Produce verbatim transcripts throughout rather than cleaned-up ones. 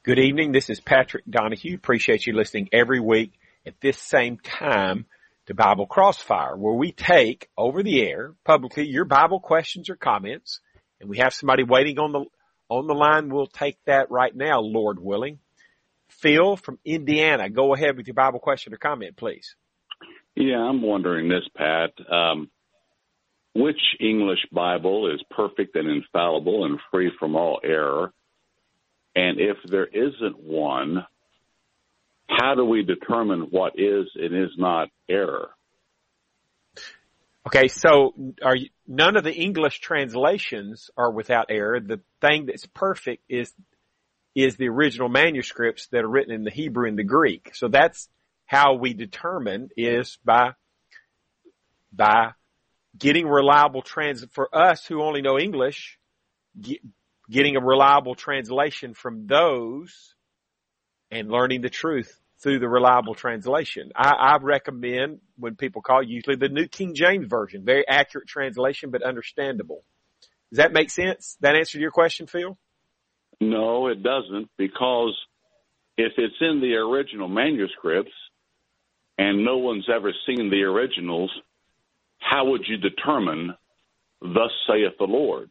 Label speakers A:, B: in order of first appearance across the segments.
A: Good evening. This is Patrick Donahue. Appreciate you listening every week at this same time to Bible Crossfire, where we take over the air publicly your Bible questions or comments, and we have somebody waiting on the on the line. We'll take that right now, Lord willing. Phil from Indiana, go ahead with your Bible question or comment, please.
B: Yeah, I'm wondering this, Pat. Um, which English Bible is perfect and infallible and free from all error? And if there isn't one, how do we determine what is and is not error?
A: Okay, so are you, none of the English translations are without error. The thing that's perfect is is the original manuscripts that are written in the Hebrew and the Greek. So that's how we determine is by by getting reliable trans for us who only know English. Get, getting a reliable translation from those and learning the truth through the reliable translation. I, I recommend when people call usually the New King James Version, very accurate translation, but understandable. Does that make sense? That answer your question, Phil?
B: No, it doesn't, because if it's in the original manuscripts and no one's ever seen the originals, how would you determine, thus saith the Lord?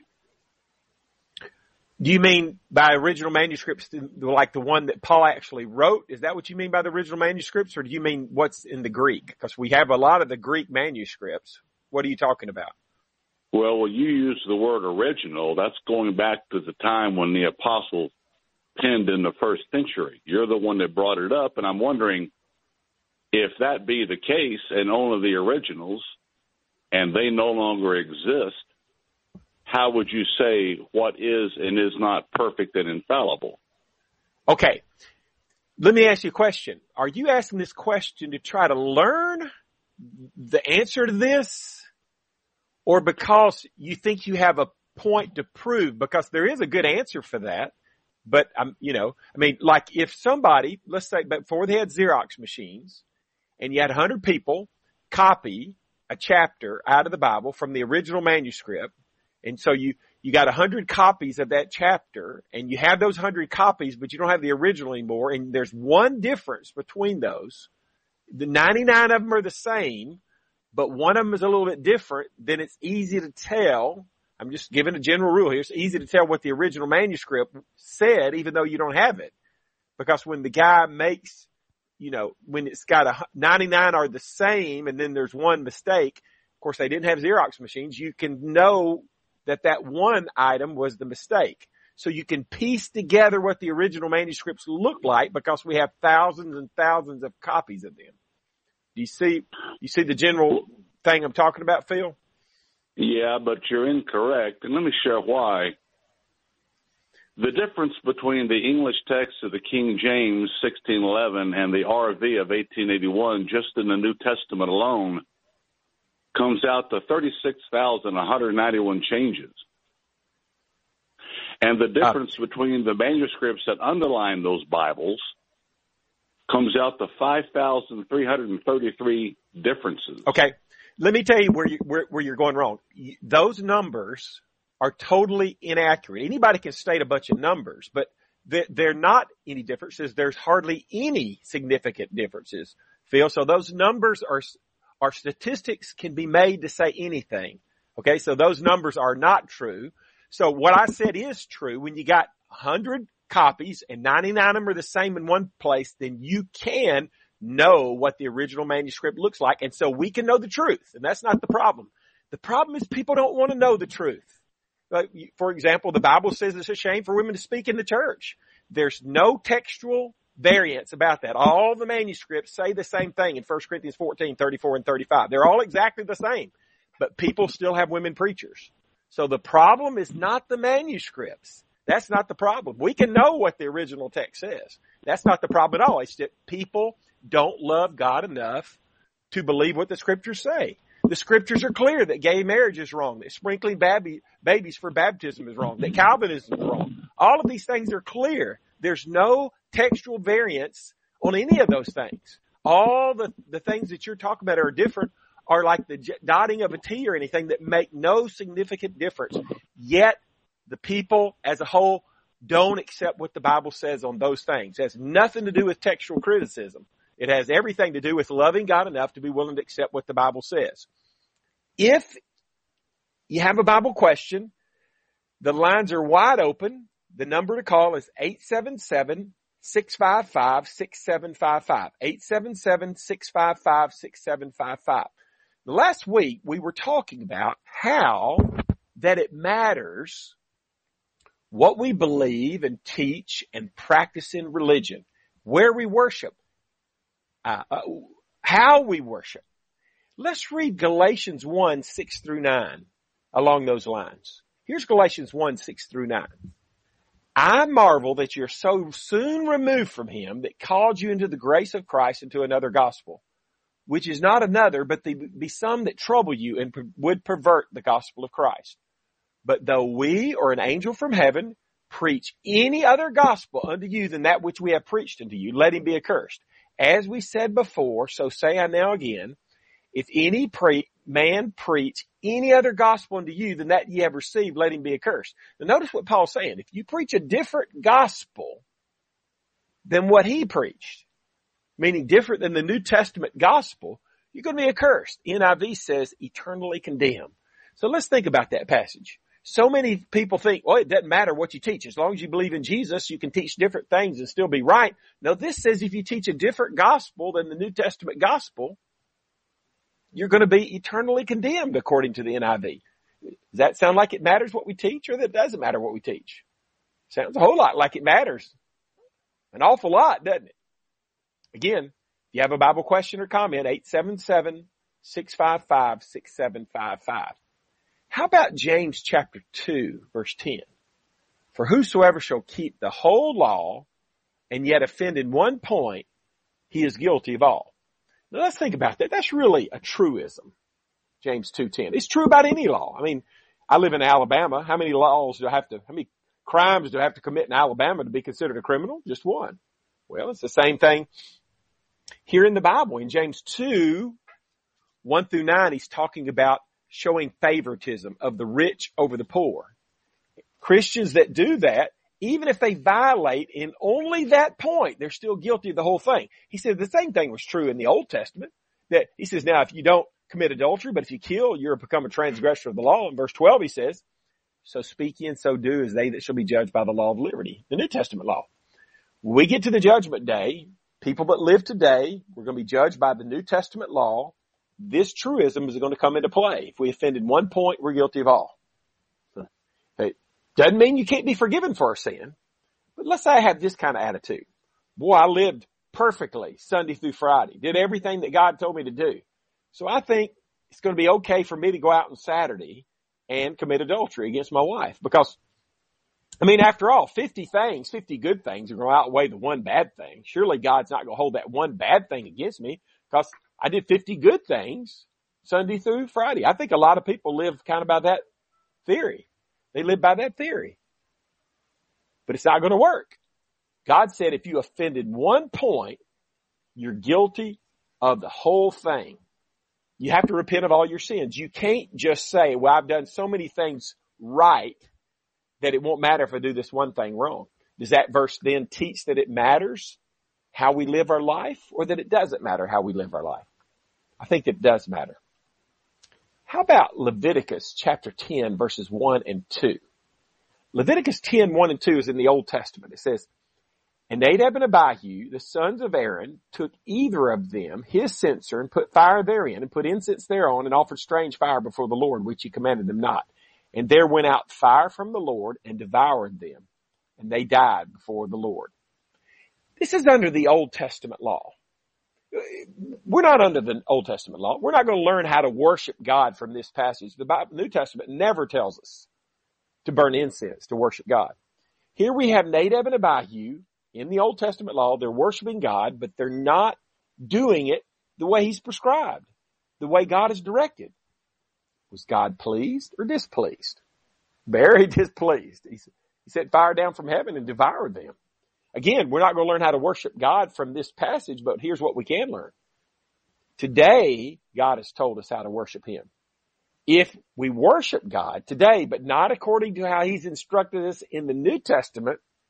A: Do you mean by original manuscripts like the one that Paul actually wrote? Is that what you mean by the original manuscripts, or do you mean what's in the Greek? Because we have a lot of the Greek manuscripts. What are you talking about?
B: Well, when you use the word original, that's going back to the time when the apostles penned in the first century. You're the one that brought it up, and I'm wondering if that be the case and only the originals, and they no longer exist, how would you say what is and is not perfect and infallible?
A: Okay. Let me ask you a question. Are you asking this question to try to learn the answer to this, or because you think you have a point to prove? Because there is a good answer for that. But, um, you know, I mean, like if somebody, let's say before they had Xerox machines and you had one hundred people copy a chapter out of the Bible from the original manuscript, and so you, you got a hundred copies of that chapter, and you have those hundred copies, but you don't have the original anymore, and there's one difference between those. The ninety-nine of them are the same, but one of them is a little bit different. Then it's easy to tell. I'm just giving a general rule here. It's easy to tell what the original manuscript said, even though you don't have it. Because when the guy makes, you know, when it's got a ninety-nine are the same, and then there's one mistake, of course they didn't have Xerox machines, you can know that that one item was the mistake. So you can piece together what the original manuscripts look like because we have thousands and thousands of copies of them. Do you see, you see the general thing I'm talking about, Phil?
B: Yeah, but you're incorrect. And let me share why. The difference between the English text of the King James sixteen eleven and the R V of eighteen eighty-one, just in the New Testament alone, comes out to thirty-six thousand one hundred ninety-one changes. And the difference uh, between the manuscripts that underline those Bibles comes out to five thousand three hundred thirty-three differences.
A: Okay. Let me tell you where, you, where, where you're going wrong. Those numbers are totally inaccurate. Anybody can state a bunch of numbers, but they're, they're not any differences. There's hardly any significant differences, Phil. So those numbers are Our statistics can be made to say anything. Okay, so those numbers are not true. So what I said is true. When you got one hundred copies and ninety-nine of them are the same in one place, then you can know what the original manuscript looks like. And so we can know the truth. And that's not the problem. The problem is people don't want to know the truth. Like, for example, the Bible says it's a shame for women to speak in the church. There's no textual variance about that. All the manuscripts say the same thing in First Corinthians fourteen, thirty-four, and thirty-five. They're all exactly the same, but people still have women preachers. So the problem is not the manuscripts. That's not the problem. We can know what the original text says. That's not the problem at all. It's that people don't love God enough to believe what the scriptures say. The scriptures are clear that gay marriage is wrong, that sprinkling baby, babies for baptism is wrong, that Calvinism is wrong. All of these things are clear. There's no textual variance on any of those things. All the, the things that you're talking about are different, are like the dotting of a T or anything that make no significant difference. Yet the people as a whole don't accept what the Bible says on those things. It has nothing to do with textual criticism. It has everything to do with loving God enough to be willing to accept what the Bible says. If you have a Bible question, the lines are wide open. The number to call is eight seven seven, six five five, six seven five five. eight seven seven, six five five, six seven five five. Last week, we were talking about how that it matters what we believe and teach and practice in religion, where we worship, uh, uh, how we worship. Let's read Galatians one, six through nine along those lines. Here's Galatians one, six through nine. I marvel that you're so soon removed from him that called you into the grace of Christ into another gospel, which is not another, but there be some that trouble you and per- would pervert the gospel of Christ. But though we or an angel from heaven preach any other gospel unto you than that which we have preached unto you, let him be accursed. As we said before, so say I now again, if any pre- man preach any other gospel unto you than that ye have received, let him be accursed. Now notice what Paul's saying. If you preach a different gospel than what he preached, meaning different than the New Testament gospel, you're going to be accursed. N I V says eternally condemned. So let's think about that passage. So many people think, well, it doesn't matter what you teach. As long as you believe in Jesus, you can teach different things and still be right. No, this says if you teach a different gospel than the New Testament gospel, you're going to be eternally condemned according to the N I V. Does that sound like it matters what we teach, or that it doesn't matter what we teach? Sounds a whole lot like it matters. An awful lot, doesn't it? Again, if you have a Bible question or comment, eight seven seven, six five five, six seven five five. How about James chapter two, verse ten? For whosoever shall keep the whole law and yet offend in one point, he is guilty of all. Now let's think about that. That's really a truism. James two ten. It's true about any law. I mean, I live in Alabama. How many laws do I have to, how many crimes do I have to commit in Alabama to be considered a criminal? Just one. Well, it's the same thing here in the Bible. In James two, one through nine, he's talking about showing favoritism of the rich over the poor. Christians that do that, even if they violate in only that point, they're still guilty of the whole thing. He said the same thing was true in the Old Testament. That he says, now if you don't commit adultery, but if you kill, you're become a transgressor of the law. In verse twelve, he says, so speak ye and so do as they that shall be judged by the law of liberty, the New Testament law. When we get to the judgment day, people that live today, we're going to be judged by the New Testament law. This truism is going to come into play. If we offended one point, we're guilty of all. It doesn't mean you can't be forgiven for a sin. But let's say I have this kind of attitude. Boy, I lived perfectly Sunday through Friday. Did everything that God told me to do. So I think it's going to be okay for me to go out on Saturday and commit adultery against my wife. Because, I mean, after all, fifty things, fifty good things are going to outweigh the one bad thing. Surely God's not going to hold that one bad thing against me because I did fifty good things Sunday through Friday. I think a lot of people live kind of by that theory. They live by that theory. But it's not going to work. God said if you offended one point, you're guilty of the whole thing. You have to repent of all your sins. You can't just say, well, I've done so many things right that it won't matter if I do this one thing wrong. Does that verse then teach that it matters how we live our life, or that it doesn't matter how we live our life? I think it does matter. How about Leviticus chapter ten, verses one and two? Leviticus ten, one and two is in the Old Testament. It says, and Nadab and Abihu, the sons of Aaron, took either of them his censer and put fire therein and put incense thereon and offered strange fire before the Lord, which he commanded them not. And there went out fire from the Lord and devoured them, and they died before the Lord. This is under the Old Testament law. We're not under the Old Testament law. We're not going to learn how to worship God from this passage. The Bible, New Testament never tells us to burn incense to worship God. Here we have Nadab and Abihu in the Old Testament law. They're worshiping God, but they're not doing it the way he's prescribed, the way God has directed. Was God pleased or displeased? Very displeased. He, he sent fire down from heaven and devoured them. Again, we're not going to learn how to worship God from this passage, but here's what we can learn. Today, God has told us how to worship him. If we worship God today, but not according to how he's instructed us in the New Testament,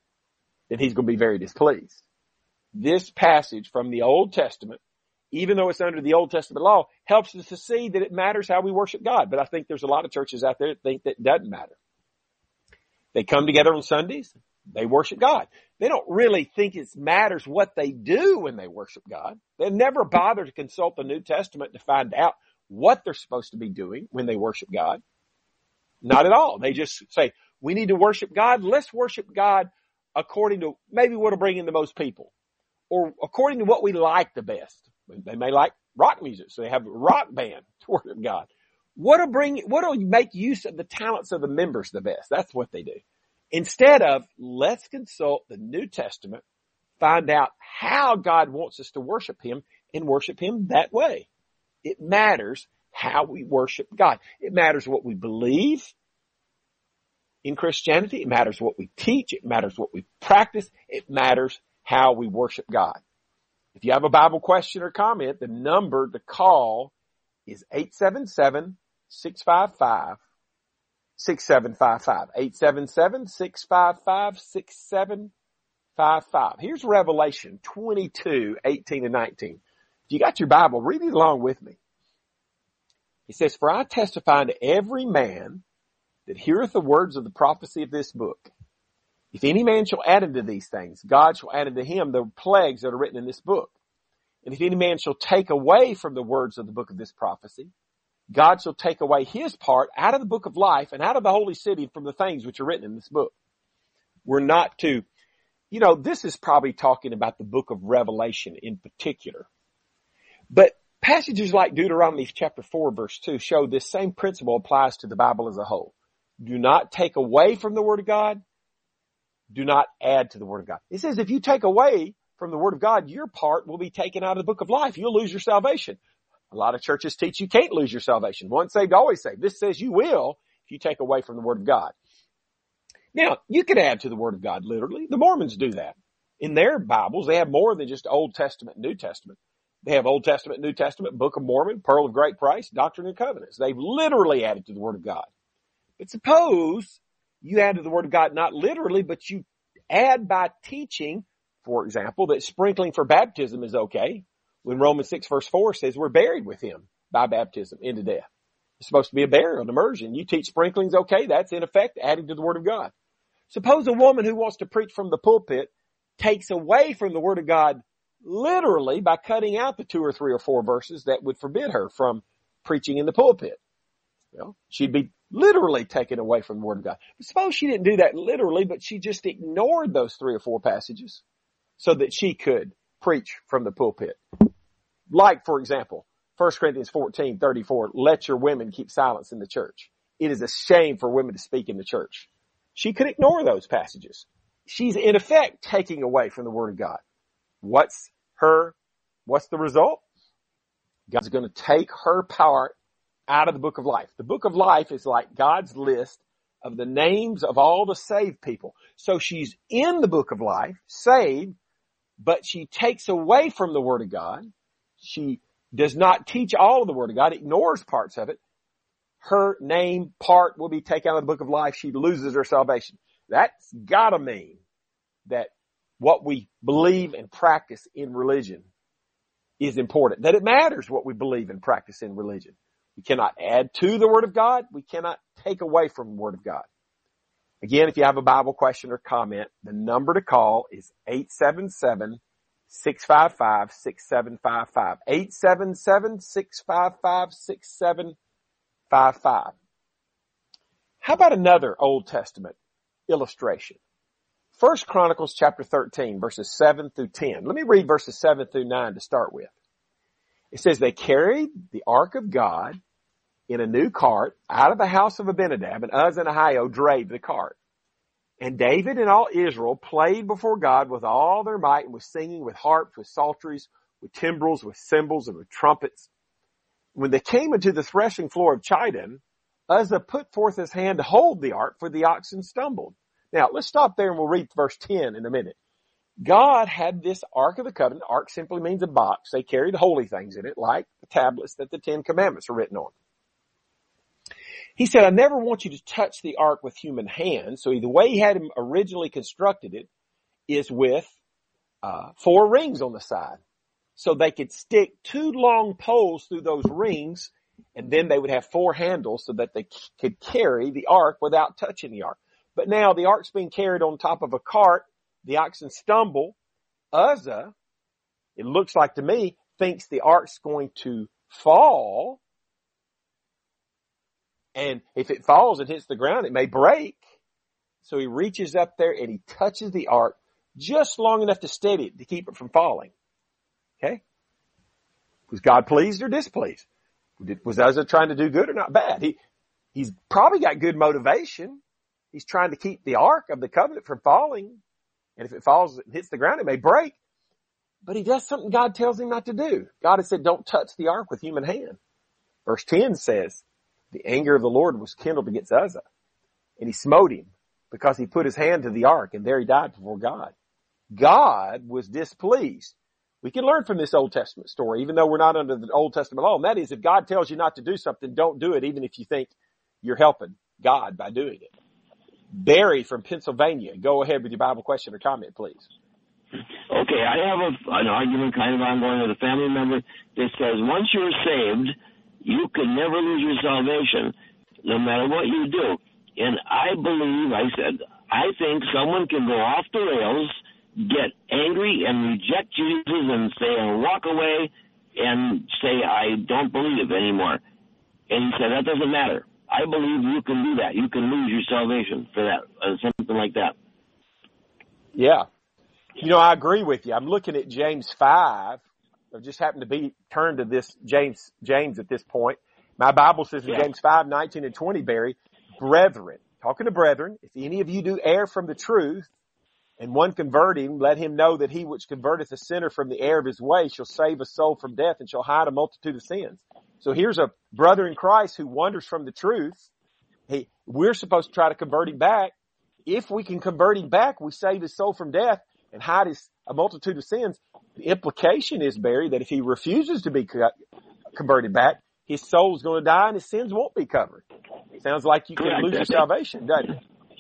A: then he's going to be very displeased. This passage from the Old Testament, even though it's under the Old Testament law, helps us to see that it matters how we worship God. But I think there's a lot of churches out there that think that it doesn't matter. They come together on Sundays. They worship God. They don't really think it matters what they do when they worship God. They never bother to consult the New Testament to find out what they're supposed to be doing when they worship God. Not at all. They just say, we need to worship God. Let's worship God according to maybe what'll bring in the most people, or according to what we like the best. They may like rock music, so they have a rock band to worship God. What'll bring, what'll make use of the talents of the members the best? That's what they do. Instead of, let's consult the New Testament, find out how God wants us to worship him, and worship him that way. It matters how we worship God. It matters what we believe in Christianity. It matters what we teach. It matters what we practice. It matters how we worship God. If you have a Bible question or comment, the number to call is eight seven seven, six five five, six seven five five. eight seven seven, six five five, six seven five five. Here's Revelation twenty-two, eighteen and nineteen. If you got your Bible, read it along with me. It says, for I testify unto every man that heareth the words of the prophecy of this book. If any man shall add unto these things, God shall add unto him the plagues that are written in this book. And if any man shall take away from the words of the book of this prophecy, God shall take away his part out of the book of life and out of the holy city from the things which are written in this book. We're not to, you know, this is probably talking about the book of Revelation in particular. But passages like Deuteronomy chapter four verse two show this same principle applies to the Bible as a whole. Do not take away from the word of God. Do not add to the word of God. It says if you take away from the word of God, your part will be taken out of the book of life. You'll lose your salvation. A lot of churches teach you can't lose your salvation. Once saved, always saved. This says you will if you take away from the word of God. Now, you can add to the word of God literally. The Mormons do that. In their Bibles, they have more than just Old Testament and New Testament. They have Old Testament, New Testament, Book of Mormon, Pearl of Great Price, Doctrine and Covenants. They've literally added to the word of God. But suppose you add to the word of God, not literally, but you add by teaching, for example, that sprinkling for baptism is okay. When Romans six verse four says we're buried with him by baptism into death. It's supposed to be a burial, an immersion. You teach sprinkling's okay. That's in effect adding to the word of God. Suppose a woman who wants to preach from the pulpit takes away from the word of God literally by cutting out the two or three or four verses that would forbid her from preaching in the pulpit. Well, she'd be literally taken away from the word of God. But suppose she didn't do that literally, but she just ignored those three or four passages so that she could preach from the pulpit. Like, for example, First Corinthians fourteen, thirty-four, let your women keep silence in the church. It is a shame for women to speak in the church. She could ignore those passages. She's in effect taking away from the word of God. What's her, what's the result? God's going to take her part out of the book of life. The book of life is like God's list of the names of all the saved people. So she's in the book of life, saved, but she takes away from the word of God. She does not teach all of the word of God, ignores parts of it. Her name part will be taken out of the book of life. She loses her salvation. That's gotta mean that what we believe and practice in religion is important. That it matters what we believe and practice in religion. We cannot add to the word of God. We cannot take away from the word of God. Again, if you have a Bible question or comment, the number to call is eight seven seven, six five five, six seven five five. eight seven seven, six five five, six seven five five. How about another Old Testament illustration? First Chronicles chapter thirteen, verses seven through ten. Let me read verses seven through nine to start with. It says, they carried the ark of God in a new cart out of the house of Abinadab, and Uz and Ahio drave the cart. And David and all Israel played before God with all their might, and with singing, with harps, with psalteries, with timbrels, with cymbals, and with trumpets. When they came into the threshing floor of Chidon, Uzzah put forth his hand to hold the ark, for the oxen stumbled. Now, let's stop there and we'll read verse ten in a minute. God had this Ark of the Covenant. Ark simply means a box. They carried holy things in it, like the tablets that the Ten Commandments are written on. He said, I never want you to touch the ark with human hands. So the way he had him originally constructed it is with uh, four rings on the side. So they could stick two long poles through those rings, and then they would have four handles so that they c- could carry the ark without touching the ark. But now the ark's being carried on top of a cart. The oxen stumble. Uzzah, it looks like to me, thinks the ark's going to fall. And if it falls and hits the ground, it may break. So he reaches up there and he touches the ark just long enough to steady it, to keep it from falling. Okay? Was God pleased or displeased? Was Uzzah trying to do good or not bad? He, he's probably got good motivation. He's trying to keep the ark of the covenant from falling. And if it falls and hits the ground, it may break. But he does something God tells him not to do. God has said, don't touch the ark with human hand. Verse ten says, the anger of the Lord was kindled against Uzzah, and he smote him because he put his hand to the ark, and there he died before God. God was displeased. We can learn from this Old Testament story, even though we're not under the Old Testament law. And that is, if God tells you not to do something, don't do it, even if you think you're helping God by doing it. Barry from Pennsylvania, go ahead with your Bible question or comment, please.
C: Okay, I have a, an argument kind of ongoing with a family member that says once you're saved, you can never lose your salvation, no matter what you do. And I believe, I said, I think someone can go off the rails, get angry and reject Jesus and say, and walk away and say, I don't believe anymore. And he said, that doesn't matter. I believe you can do that. You can lose your salvation for that, uh, something like that.
A: Yeah. You know, I agree with you. I'm looking at James five. I just happened to be turned to this James, James at this point. My Bible says in
C: Yeah.
A: James five, nineteen and twenty, Barry, brethren, talking to brethren, if any of you do err from the truth, and one convert him, let him know that he which converteth a sinner from the error of his way shall save a soul from death and shall hide a multitude of sins. So here's a brother in Christ who wanders from the truth. He, we're supposed to try to convert him back. If we can convert him back, we save his soul from death and hide his, a multitude of sins. The implication is, Barry, that if he refuses to be co- converted back, his soul's going to die and his sins won't be covered. Sounds like you
C: Correct.
A: can lose your
C: That's
A: salvation, doesn't it?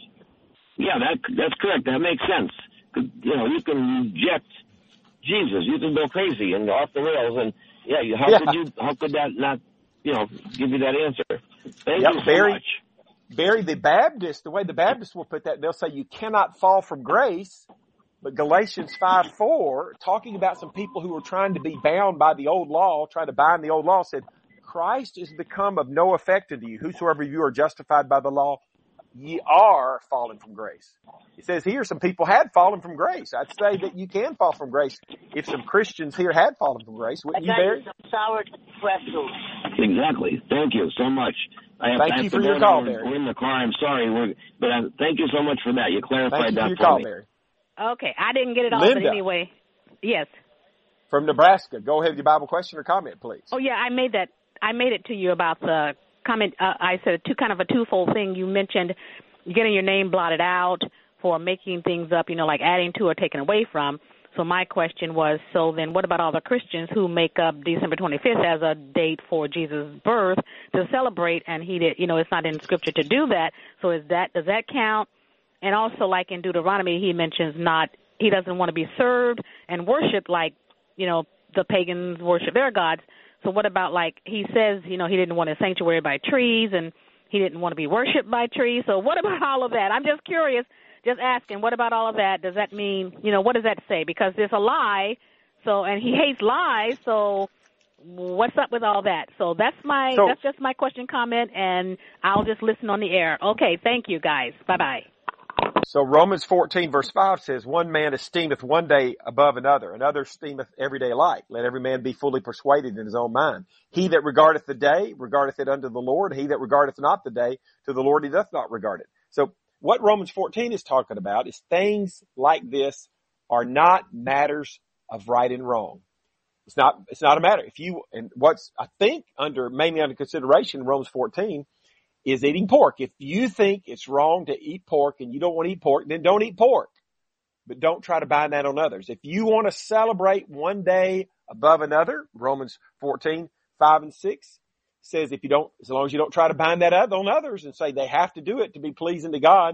C: Yeah, that that's correct. That makes sense. You know, you can reject Jesus. You can go crazy and off the rails. And yeah, you, how
A: Yeah.
C: could you? How could that not? You know, give you that answer? Thank
A: Yep,
C: you so
A: Barry.
C: much.
A: Barry, the Baptist, the way the Baptists will put that, they'll say you cannot fall from grace. But Galatians five four, talking about some people who were trying to be bound by the old law, trying to bind the old law, said, Christ is become of no effect unto you. Whosoever you are justified by the law, ye are fallen from grace. It says here some people had fallen from grace. I'd say that you can fall from grace if some Christians here had fallen from grace. Wouldn't you, Barry?
D: some sour pretzels.
C: Exactly. Thank you so much. I have,
A: Thank
C: I have
A: you
C: to
A: for
C: go
A: your
C: now.
A: call,
C: We're-
A: Barry.
C: We're in the car. I'm sorry. We're, but uh, thank you so much for that. You clarified
A: Thank you
C: that
A: for your
C: for
A: call,
C: me.
A: Barry.
D: Okay, I didn't get it all,
A: Linda.
D: but anyway. Yes.
A: From Nebraska. Go ahead with your Bible question or comment, please.
D: Oh, yeah, I made that. I made it to you about the comment. Uh, I said two kind of a twofold thing. You mentioned getting your name blotted out for making things up, you know, like adding to or taking away from. So my question was, so then what about all the Christians who make up December twenty-fifth as a date for Jesus' birth to celebrate, and he did, you know, it's not in Scripture to do that. So is that, does that count? And also, like in Deuteronomy, he mentions not, he doesn't want to be served and worshiped like, you know, the pagans worship their gods. So what about, like, he says, you know, he didn't want a sanctuary by trees and he didn't want to be worshipped by trees. So what about all of that? I'm just curious, just asking, what about all of that? Does that mean, you know, what does that say? Because there's a lie, so, and he hates lies, so what's up with all that? So that's my,
A: So-
D: that's just my question, comment, and I'll just listen on the air. Okay, thank you, guys. Bye-bye.
A: So Romans fourteen verse five says, one man esteemeth one day above another, another esteemeth every day alike. Let every man be fully persuaded in his own mind. He that regardeth the day, regardeth it unto the Lord. He that regardeth not the day, to the Lord he doth not regard it. So what Romans fourteen is talking about is things like this are not matters of right and wrong. It's not, it's not a matter. If you, and what's, I think under, mainly under consideration in Romans fourteen, is eating pork. If you think it's wrong to eat pork and you don't want to eat pork, then don't eat pork. But don't try to bind that on others. If you want to celebrate one day above another, Romans fourteen, five and six says if you don't, as long as you don't try to bind that on others and say they have to do it to be pleasing to God,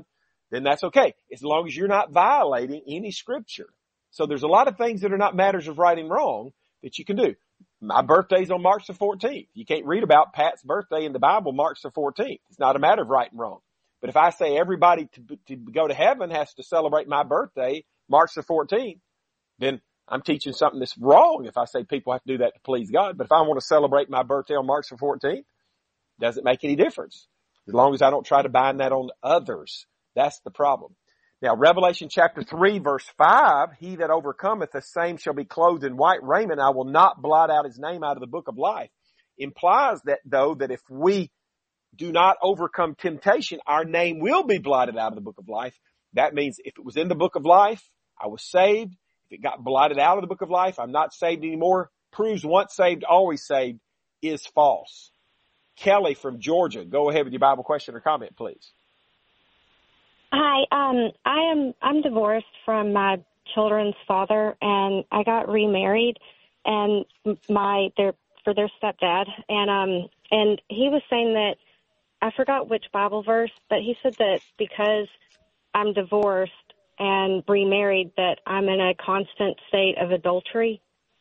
A: then that's okay, as long as you're not violating any scripture. So there's a lot of things that are not matters of right and wrong that you can do. My birthday's on March the fourteenth. You can't read about Pat's birthday in the Bible March the fourteenth. It's not a matter of right and wrong. But if I say everybody to, to go to heaven has to celebrate my birthday March the fourteenth, then I'm teaching something that's wrong if I say people have to do that to please God. But if I want to celebrate my birthday on March the fourteenth, doesn't make any difference. As long as I don't try to bind that on others. That's the problem. Now, Revelation chapter three, verse five, he that overcometh, the same shall be clothed in white raiment. I will not blot out his name out of the book of life. Implies that, though, that if we do not overcome temptation, our name will be blotted out of the book of life. That means if it was in the book of life, I was saved. If it got blotted out of the book of life, I'm not saved anymore. Proves once saved, always saved is false. Kelly from Georgia, go ahead with your Bible question or comment, please.
E: Hi, um, I am, I'm divorced from my children's father, and I got remarried, and my, their, for their stepdad, and, um, and he was saying that, I forgot which Bible verse, but he said that because I'm divorced and remarried, that I'm in a constant state of adultery.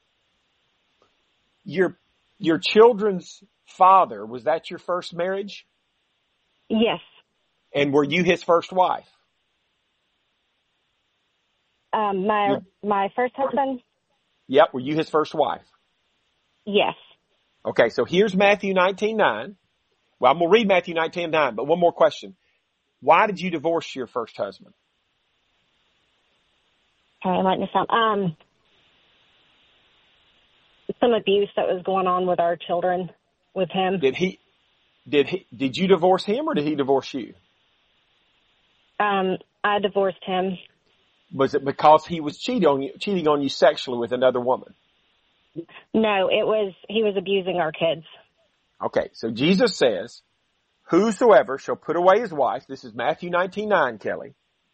A: Your, your children's father, was that your first marriage?
E: Yes.
A: And were you his first wife?
E: Um, my
A: Your,
E: my first husband?
A: Yep. Were you his first wife?
E: Yes.
A: Okay. So here's Matthew nineteen nine. Well, I'm going to read Matthew nineteen nine, but one more question. Why did you divorce your first husband?
E: All right, I'm writing this down. Um, some abuse that was going on with our children with him.
A: Did he, did he, did you divorce him or did he divorce you?
E: Um, I divorced him.
A: Was it because he was cheating on you, cheating on you sexually with another woman?
E: No, it was, he was abusing our kids.
A: Okay. So Jesus says, whosoever shall put away his wife, this is Matthew nineteen nine, Kelly,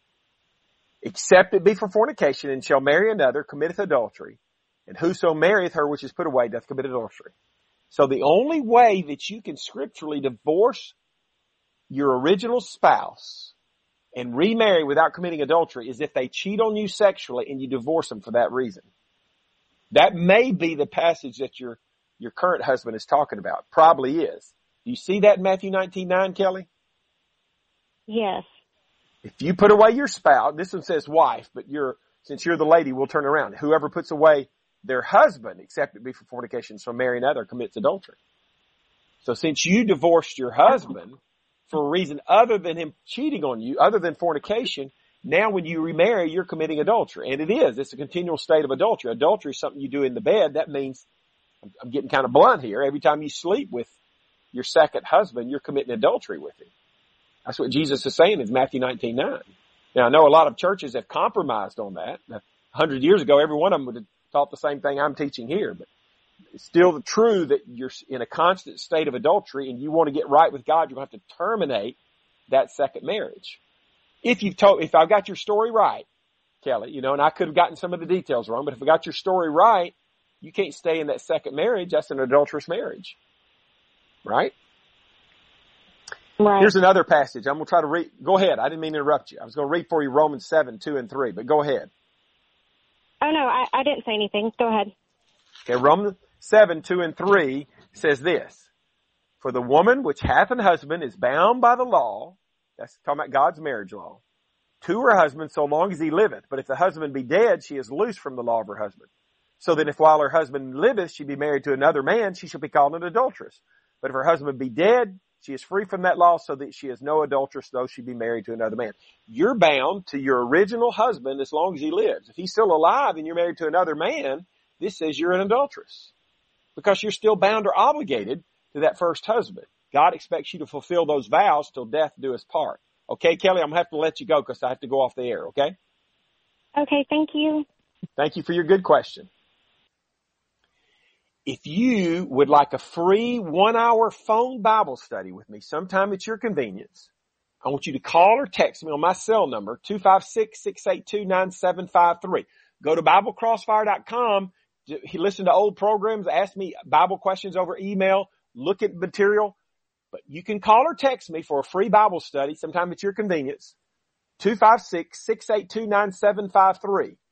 A: except it be for fornication, and shall marry another, committeth adultery. And whoso marrieth her which is put away doth commit adultery. So the only way that you can scripturally divorce your original spouse and remarry without committing adultery is if they cheat on you sexually and you divorce them for that reason. That may be the passage that your, your current husband is talking about. Probably is. Do you see that in Matthew nineteen nine, Kelly?
E: Yes.
A: If you put away your spouse, this one says wife, but you're, since you're the lady, we'll turn around. Whoever puts away their husband, except it be for fornication, so marry another, commits adultery. So since you divorced your husband for a reason other than him cheating on you, other than fornication, now when you remarry, you're committing adultery. And it is. It's a continual state of adultery. Adultery is something you do in the bed. That means, I'm getting kind of blunt here, every time you sleep with your second husband, you're committing adultery with him. That's what Jesus is saying in Matthew nineteen nine. Now, I know a lot of churches have compromised on that. A hundred years ago, every one of them would have taught the same thing I'm teaching here, but it's still true that you're in a constant state of adultery and you want to get right with God, you're going to have to terminate that second marriage. If you've told, if I've got your story right, Kelly, you know, and I could have gotten some of the details wrong, but if I got your story right, you can't stay in that second marriage. That's an adulterous marriage. Right?
E: Right.
A: Here's another passage. I'm going to try to read. Go ahead. I didn't mean to interrupt you. I was going to read for you Romans seven, two and three, but go ahead.
E: Oh, no, I, I didn't say anything. Go ahead.
A: Okay, Romans seven, two and three says this. For the woman which hath an husband is bound by the law, that's talking about God's marriage law, to her husband so long as he liveth. But if the husband be dead, she is loose from the law of her husband. So then if while her husband liveth, she be married to another man, she shall be called an adulteress. But if her husband be dead, she is free from that law, so that she is no adulteress, though she be married to another man. You're bound to your original husband as long as he lives. If he's still alive and you're married to another man, this says you're an adulteress. Because you're still bound or obligated to that first husband. God expects you to fulfill those vows till death do us part. Okay, Kelly, I'm going to have to let you go because I have to go off the air, okay?
E: Okay, thank you.
A: Thank you for your good question. If you would like a free one-hour phone Bible study with me sometime at your convenience, I want you to call or text me on my cell number, two five six, six eight two, nine seven five three. Go to Bible Crossfire dot com. Listen to old programs. Ask me Bible questions over email. Look at material. But you can call or text me for a free Bible study sometime at your convenience, two five six, six eight two, nine seven five three.